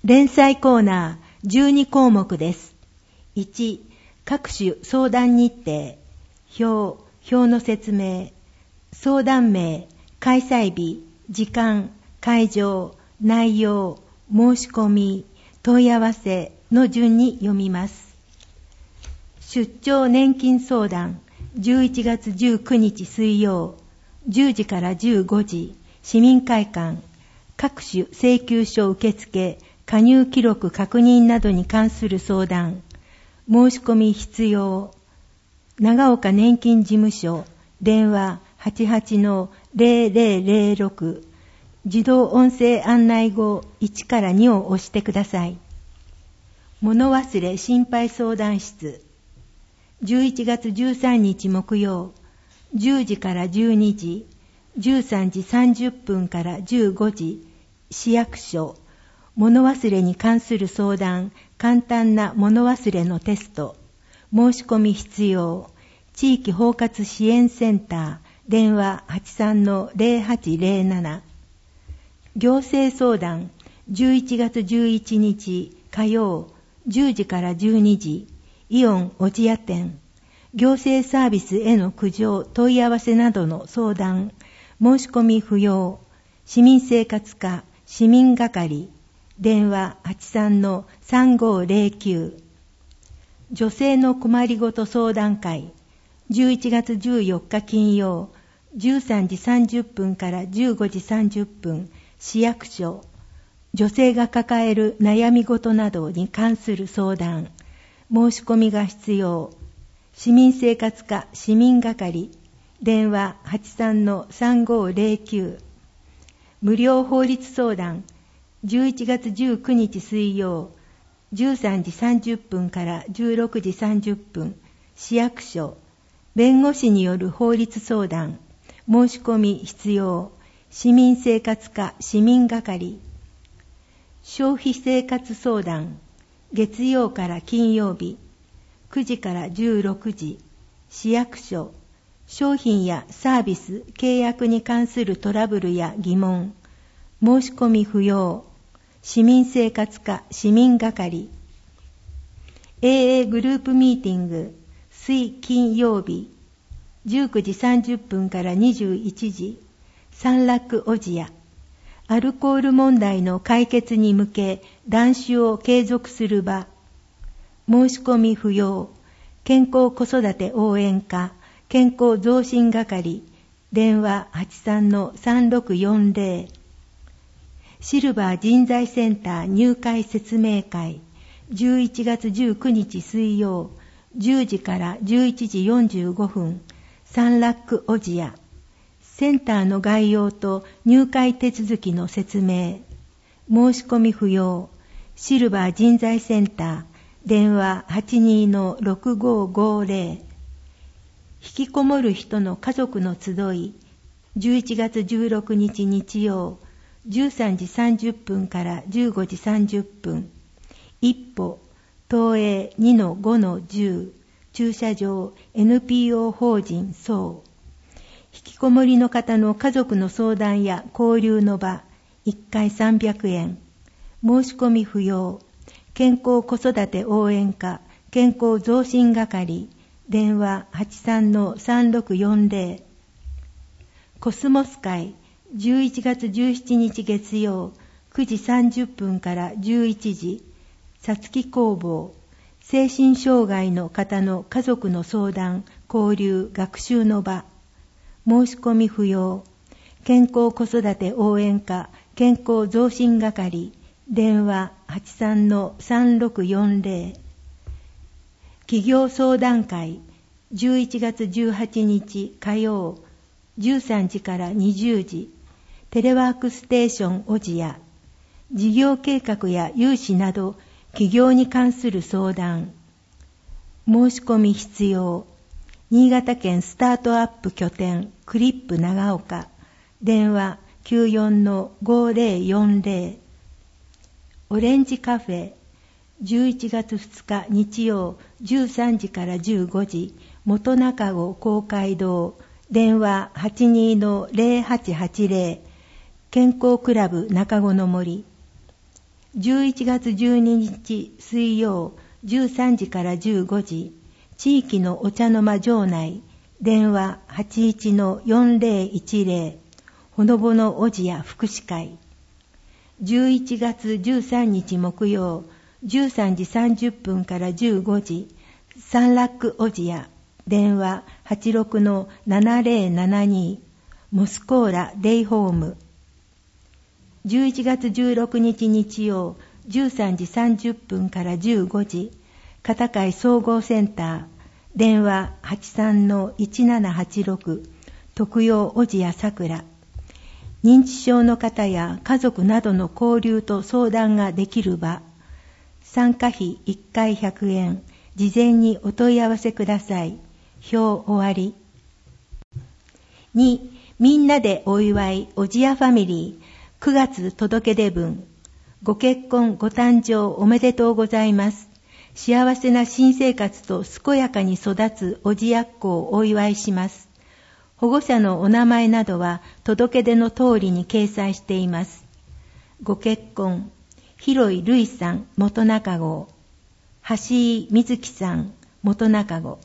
連載コーナー12項目です。1、各種相談日程、表の説明、相談名、開催日、時間、会場、内容、申し込み、問い合わせの順に読みます。出張年金相談、11月19日水曜、10時から15時、市民会館、各種請求書受付、加入記録確認などに関する相談、申し込み必要、長岡年金事務所、電話 88-0006、自動音声案内後1から2を押してください。物忘れ心配相談室、11月13日木曜、10時から12時、13時30分から15時、市役所、物忘れに関する相談、簡単な物忘れのテスト、申し込み必要、地域包括支援センター、電話 83-0807、行政相談、11月11日火曜、10時から12時、イオン小千谷店、行政サービスへの苦情、問い合わせなどの相談、申し込み不要、市民生活課、市民係、電話 83-3509、女性の困りごと相談会、11月14日金曜、13時30分から15時30分、市役所、女性が抱える悩み事などに関する相談、申し込みが必要、市民生活課市民係、電話 83-3509、無料法律相談、11月19日水曜、13時30分から16時30分、市役所、弁護士による法律相談、申し込み必要、市民生活課市民係、消費生活相談、月曜から金曜日、9時から16時、市役所、商品やサービス、契約に関するトラブルや疑問、申し込み不要、市民生活課市民係、AA グループミーティング、水金曜日、19時30分から21時、三楽小千谷、アルコール問題の解決に向け、断酒を継続する場、申し込み不要、健康子育て応援課、健康増進係、電話 83-3640、シルバー人材センター入会説明会、11月19日水曜、10時から11時45分、三楽小千谷、センターの概要と入会手続きの説明、申し込み不要、シルバー人材センター、電話 82-6550、引きこもる人の家族の集い、11月16日日曜、13時30分から15時30分、一歩、東映 2-5-10、駐車場 NPO 法人総、引きこもりの方の家族の相談や交流の場、1回300円、申し込み不要、健康子育て応援課、健康増進係、電話 83-3640、コスモス会、11月17日月曜、9時30分から11時、さつき工房、精神障害の方の家族の相談、交流、学習の場、申し込み不要、健康子育て応援課、健康増進係、電話 83-3640、企業相談会、11月18日火曜、13時から20時、テレワークステーション小千谷、事業計画や融資など企業に関する相談、申し込み必要、新潟県スタートアップ拠点クリップ長岡、電話 94-5040、オレンジカフェ、11月2日日曜13時から15時、元中郷公会堂、電話 82-0880、健康クラブ中子の森、 11月12日水曜13時から15時、地域のお茶の間場内、電話 81-4010 ほのぼのおじや福祉会。11月13日木曜13時30分から15時、サンラックおじや電話 86-7072 モスコーラデイホーム。11月16日日曜13時30分から15時、片貝総合センター、電話 83-1786 徳陽おじやさくら。認知症の方や家族などの交流と相談ができる場。参加費1回100円、事前にお問い合わせください。表終わり。2、みんなでお祝いおじやファミリー9月届け出文。ご結婚ご誕生おめでとうございます。幸せな新生活と健やかに育つおじやっ子をお祝いします。保護者のお名前などは届け出の通りに掲載しています。ご結婚、広井瑠衣さん、元中郷。橋井瑞希さん、元中郷。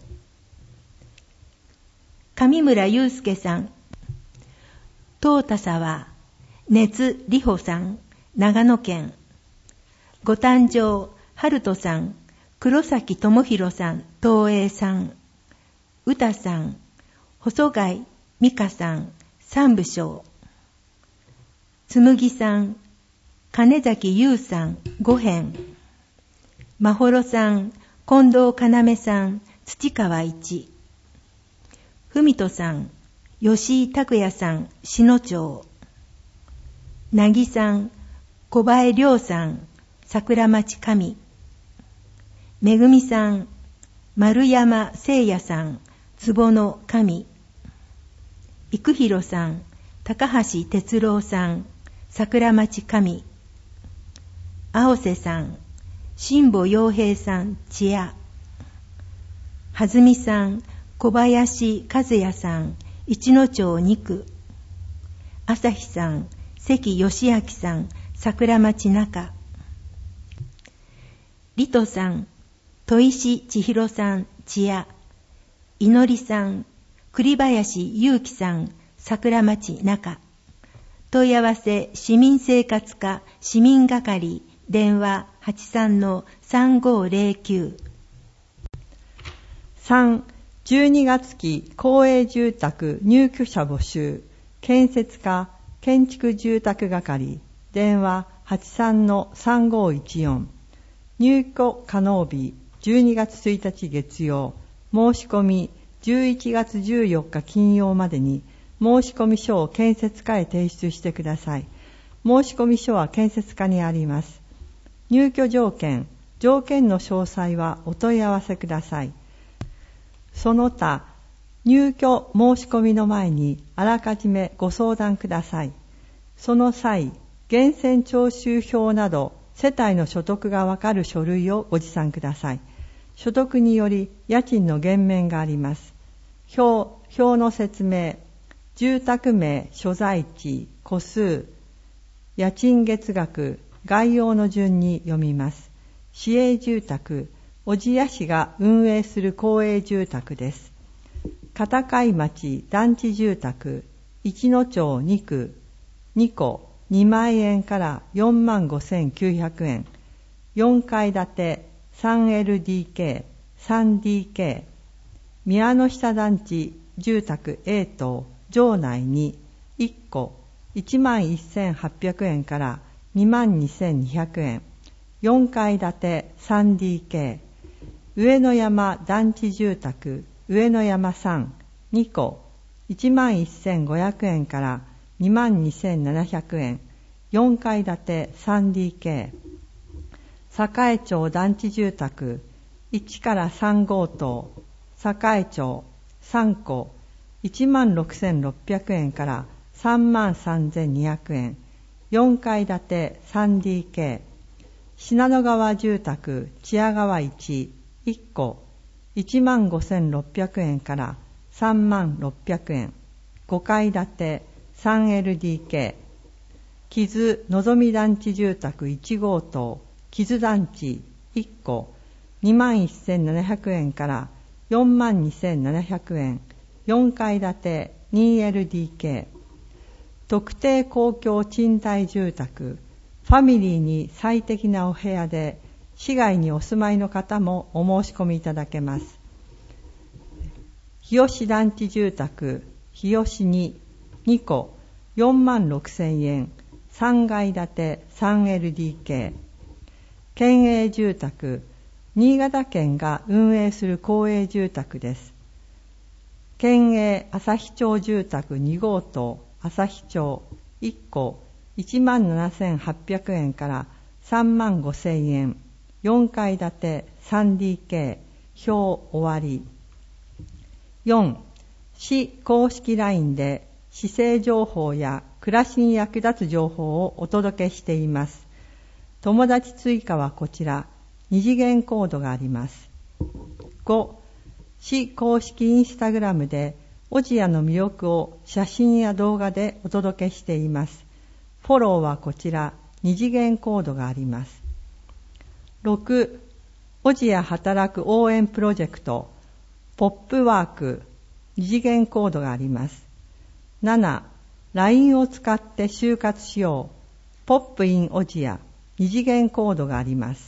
上村祐介さん、東田沢。熱里穂さん、長野県。ご誕生、春人さん、黒崎智弘さん、東映さん。歌さん、細貝美香さん、三部省。紬さん、金崎優さん、五辺。まほろさん、近藤要さん、土川一。文人さん、吉井拓也さん、篠町。なぎさん、小林亮さん、桜町上。めぐみさん、丸山聖也さん、坪野上。生弘さん、高橋哲郎さん、桜町上。青瀬さん、新保洋平さん、千谷。はずみさん、小林和也さん、一野町二区。朝日さん、関義明さん、桜町中。リトさん、戸石千尋さん、千谷。いのりさん、栗林祐樹さん、桜町中。問い合わせ市民生活課市民係、電話 83-3509。 3、12月期公営住宅入居者募集、建設課建築住宅係、電話 83-3514。入居可能日12月1日月曜、申し込み11月14日金曜までに申し込み書を建設課へ提出してください。申し込み書は建設課にあります。入居条件の詳細はお問い合わせください。その他、入居申し込みの前にあらかじめご相談ください。その際、源泉徴収票など世帯の所得がわかる書類をご持参ください。所得により家賃の減免があります。表の説明、住宅名、所在地、戸数、家賃月額、概要の順に読みます。市営住宅、小千谷市が運営する公営住宅です。片貝町団地住宅、一野町2区、2戸2万円から45,900円。4階建て 3LDK、3DK。宮の下団地住宅 A 棟、場内に1戸 11,800 円から22,200円。4階建て 3DK。上野山団地住宅上野山3、2戸 11,500 円から22,700円。4階建て 3DK。栄町団地住宅1から3号棟栄町3戸 16,600 円から33,200円。4階建て 3DK。信濃川住宅千谷川1、1戸 15,600 円から33,600円。5階建て 3LDK。 木津のぞみ団地住宅1号棟、木津団地1戸、21,700円から42,700円、4階建て 2LDK。特定公共賃貸住宅、ファミリーに最適なお部屋で、市外にお住まいの方もお申し込みいただけます。日吉団地住宅、日吉に2戸、46,000円、3階建て 3LDK。県営住宅、新潟県が運営する公営住宅です。県営旭町住宅2号棟、旭町1戸、17,800円から35,000円、4階建て 3DK、表終わり。4、市公式 LINE で市政情報や暮らしに役立つ情報をお届けしています。友達追加はこちら、2次元コードがあります。5、市公式インスタグラムで小千谷の魅力を写真や動画でお届けしています。フォローはこちら、2次元コードがあります。6、小千谷働く応援プロジェクト、ポップワーク、2次元コードがあります。7、LINE を使って就活しよう、ポップイン小千谷、2次元コードがあります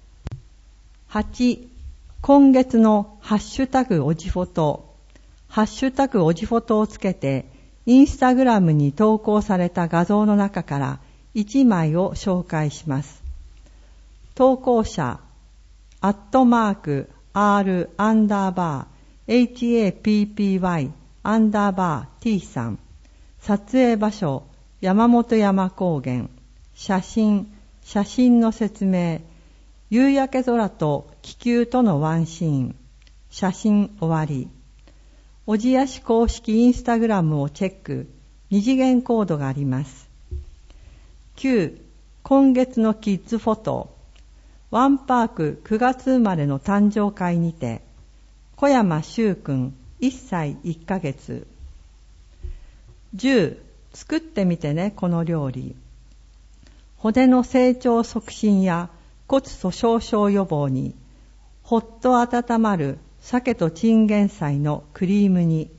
。8、今月のハッシュタグおじフォト、ハッシュタグおじフォトをつけて、インスタグラムに投稿された画像の中から1枚を紹介します。投稿者、@R_HAPPY_T さん。撮影場所、山本山高原。写真の説明。夕焼け空と気球とのワンシーン。写真終わり。小千谷市公式インスタグラムをチェック。2次元コードがあります。9、今月のキッズフォト。ワンパーク9月生まれの誕生会にて、小山修くん1歳1ヶ月。10、作ってみてね、この料理。骨の成長促進や骨粗鬆症予防に、ほっと温まる鮭とチンゲン菜のクリーム煮。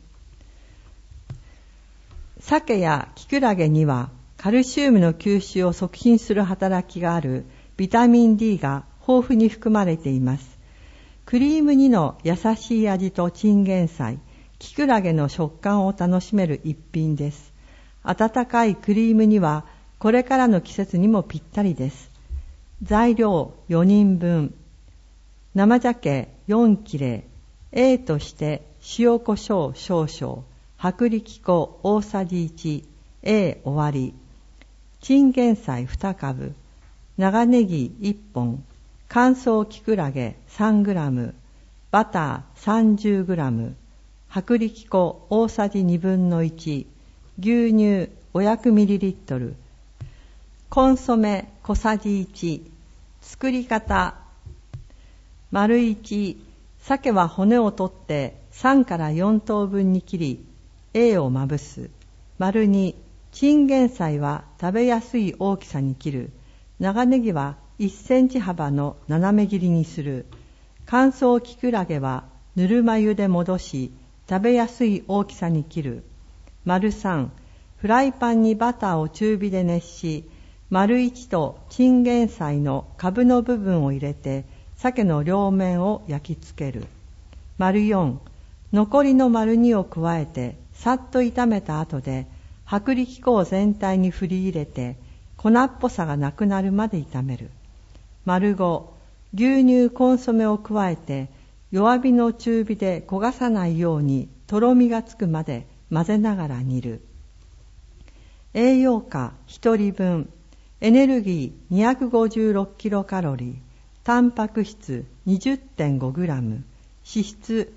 鮭やキクラゲにはカルシウムの吸収を促進する働きがあるビタミン D が豊富に含まれています。クリーム煮の優しい味とチンゲン菜、キクラゲの食感を楽しめる一品です。温かいクリーム煮はこれからの季節にもぴったりです。材料4人分。生鮭4切れ、A として塩コショウ少々、薄力粉大さじ1、A 終わり。チンゲン菜2株、長ネギ1本、乾燥キクラゲ 3g、バター 30g、薄力粉大さじ1/2、牛乳 500ml、コンソメ小さじ1。作り方。丸1、鮭は骨を取って3から4等分に切り、A をまぶす。丸2、チンゲン菜は食べやすい大きさに切る。長ネギは1センチ幅の斜め切りにする。乾燥キクラゲはぬるま湯で戻し、食べやすい大きさに切る。丸3、フライパンにバターを中火で熱し、丸1とチンゲン菜の株の部分を入れて、鮭の両面を焼き付ける。丸4、残りの丸2を加えて、さっと炒めた後で、薄力粉を全体に振り入れて、粉っぽさがなくなるまで炒める。丸5、牛乳コンソメを加えて、弱火の中火で焦がさないようにとろみがつくまで混ぜながら煮る。栄養価1人分、エネルギー256キロカロリー、タンパク質 20.5 グラム、脂質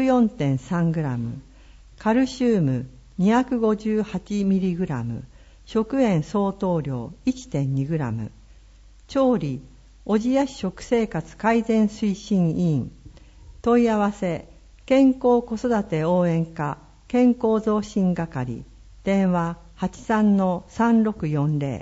14.3 グラム、カルシウム258ミリグラム、食塩相当量 1.2 グラム。調理、小千谷市食生活改善推進委員。問い合わせ、健康子育て応援課健康増進係。電話 83-3640。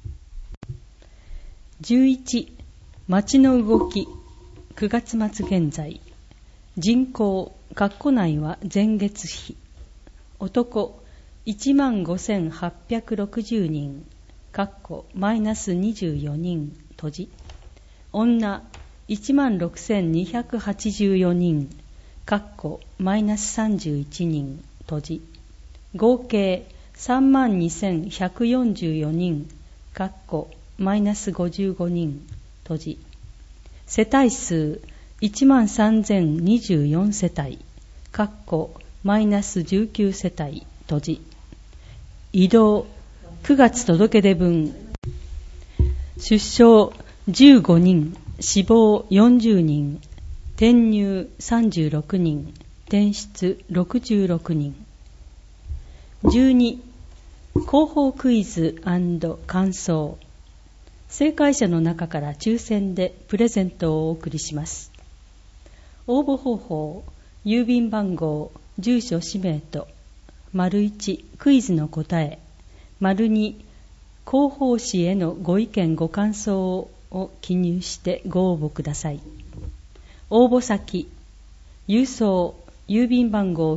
11、町の動き。9月末現在。人口、括弧内は前月比。男、15,860人。括弧マイナス24人。閉じ。女、16,284人。括弧マイナス31人。閉じ。合計、32,144人。括弧マイナス55人。閉じ。世帯数、13,024世帯。括弧マイナス19世帯。閉じ。移動、9月届出分。出生、15人。死亡、40人。転入、36人。転出、66人。12、広報クイズ&感想。正解者の中から抽選でプレゼントをお送りします。応募方法、郵便番号、住所氏名と、①クイズの答え、②広報誌へのご意見ご感想を記入してご応募ください。応募先、郵送、郵便番号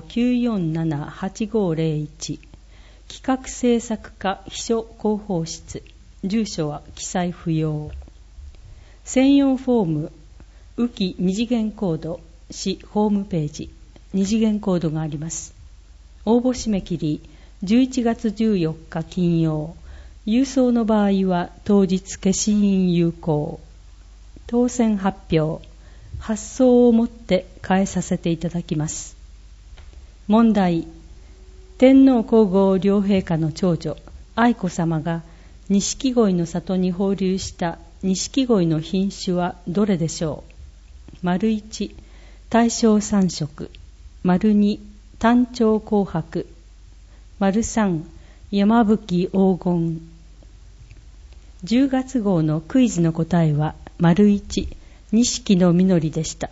947-8501 企画制作課秘書広報室。住所は記載不要。専用フォーム、雨季二次元コード、市ホームページ、二次元コードがあります。応募締め切り、11月14日金曜。郵送の場合は当日消印有効。当選発表、発送をもって返させていただきます。問題、天皇皇后両陛下の長女、愛子さまが錦鯉の里に放流した錦鯉の品種はどれでしょう。①大正三色。②単調紅白。③山吹黄金。10月号のクイズの答えは①錦の実りでした。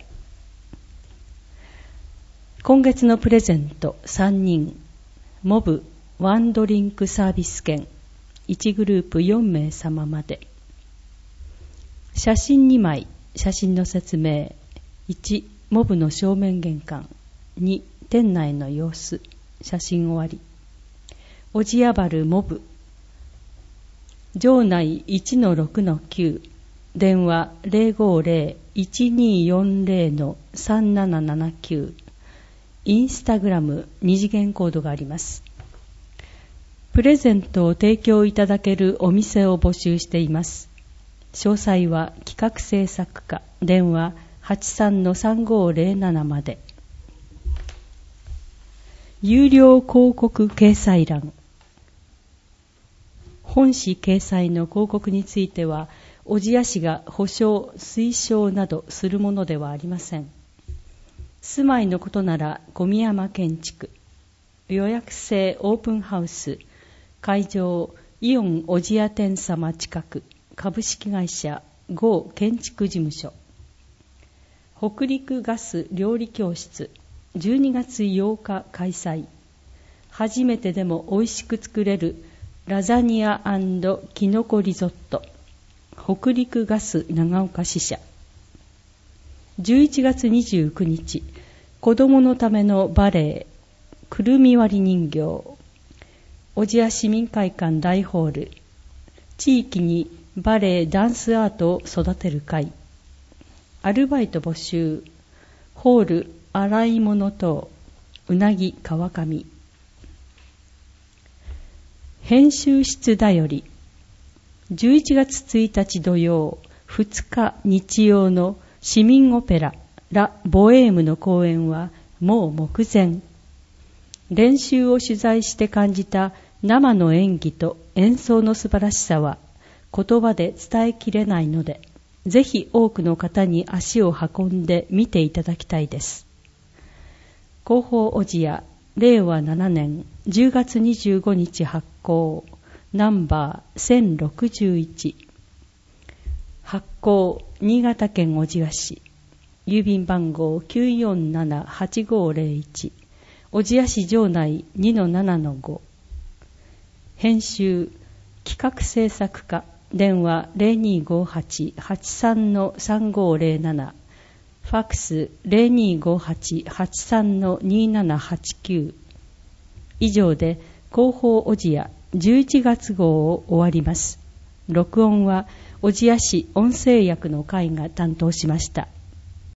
今月のプレゼント3人。モブワンドリンクサービス券。1グループ4名様まで。写真2枚。写真の説明。1、モブの正面玄関。2、店内の様子。写真終わり。おじやばるモブ。場内 1-6-9。電話 050-1240-3779。インスタグラム2次元コードがあります。プレゼントを提供いただけるお店を募集しています。詳細は企画制作課、電話 83-3507 まで。有料広告掲載欄。本誌掲載の広告については、小千谷市が保証、推奨などするものではありません。住まいのことなら小宮山建築。予約制オープンハウス。会場イオン小千谷店様近く。株式会社GO建築事務所。北陸ガス料理教室。12月8日開催。初めてでも美味しく作れるラザニア&キノコリゾット。北陸ガス長岡支社。11月29日、子供のためのバレエ、くるみ割り人形、小千谷市民会館大ホール、地域にバレエ・ダンスアートを育てる会、アルバイト募集、ホール、洗い物等、うなぎ川上。編集室だより、11月1日土曜、2日日曜の市民オペララ・ボエームの公演はもう目前。練習を取材して感じた生の演技と演奏の素晴らしさは言葉で伝えきれないので、ぜひ多くの方に足を運んで見ていただきたいです。広報小千谷、令和7年10月25日発行、ナンバー1061。発行、新潟県小千谷市。郵便番号 947-8501。小千谷市城内 2-7-5。 編集企画制作課、電話 0258-83-3507、ファックス 0258-83-2789。以上で広報小千谷11月号を終わります。録音は小千谷市音声役の会が担当しました。